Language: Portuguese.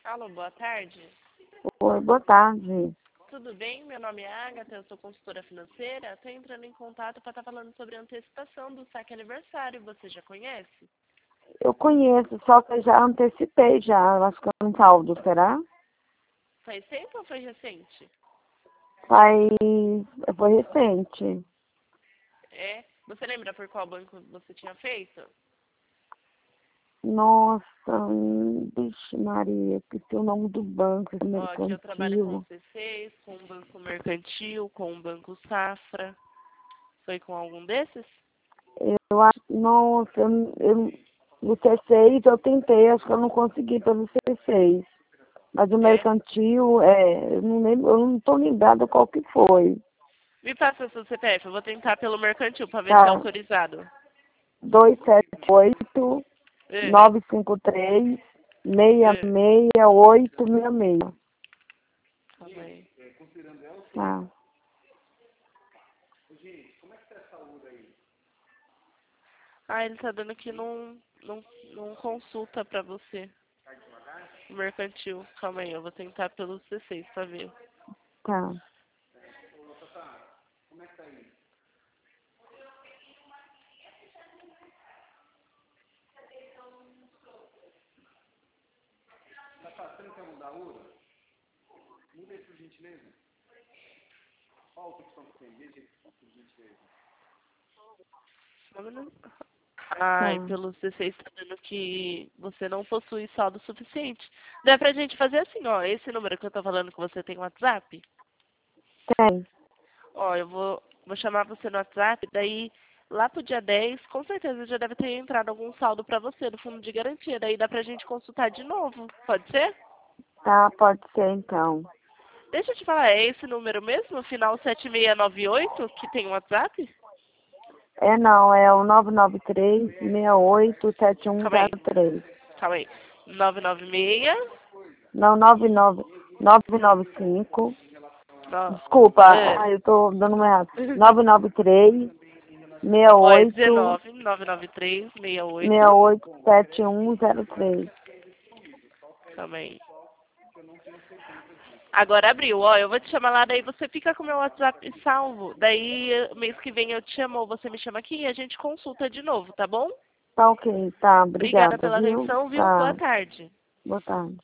Alô, boa tarde. Oi, boa tarde. Tudo bem? Meu nome é Agatha, eu sou consultora financeira. Estou entrando em contato para estar falando sobre a antecipação do saque aniversário. Você já conhece? Eu conheço, só que eu já antecipei já, acho que é um saldo, será? Faz tempo ou foi recente? Faz, foi recente. É? Você lembra por qual banco você tinha feito? Nossa, vixe Maria, esqueci o nome do banco, esse Ó, aqui eu trabalho com o mercantil. C6, com o Banco Mercantil, com o Banco Safra. Foi com algum desses? Eu acho, nossa, no C6 eu tentei, acho que eu não consegui pelo C6. Mas o É? mercantil, eu não lembro, eu não tô lembrada qual que foi. Me passa o seu CPF, eu vou tentar pelo Mercantil para ver se é Tá, autorizado. 278 É, 953 é. 6686. Calma aí. Ah, Ah, ele tá dando que não consulta pra você. O mercantil. Calma aí, eu vou tentar pelo C6 pra ver. tá. Só um minuto. Ai, Tá. pelo C6 tá dando que você não possui saldo suficiente. Dá pra gente fazer assim, ó. Esse número que eu tô falando que você tem no WhatsApp. Tem. Ó, eu vou chamar você no WhatsApp, daí lá pro dia 10, com certeza já deve ter entrado algum saldo pra você no fundo de garantia. Daí dá pra gente consultar de novo. Pode ser? Tá, pode ser então. Deixa eu te falar, é esse número mesmo? Final 7698 que tem o WhatsApp? Não, é o 993 68 Calma aí, 7103. calma aí. 996. Não, 995. Não. Desculpa, É. eu tô dando uma errada. 993 Ó, é 68 19 993 68. 68 7103. Calma aí. Agora abriu, ó, eu vou te chamar lá, daí você fica com o meu WhatsApp salvo. Daí mês que vem eu te chamo ou você me chama aqui e a gente consulta de novo, tá bom? Tá ok, tá, Obrigada obrigada, pela viu? atenção, viu? Boa Tá, tarde. boa tarde.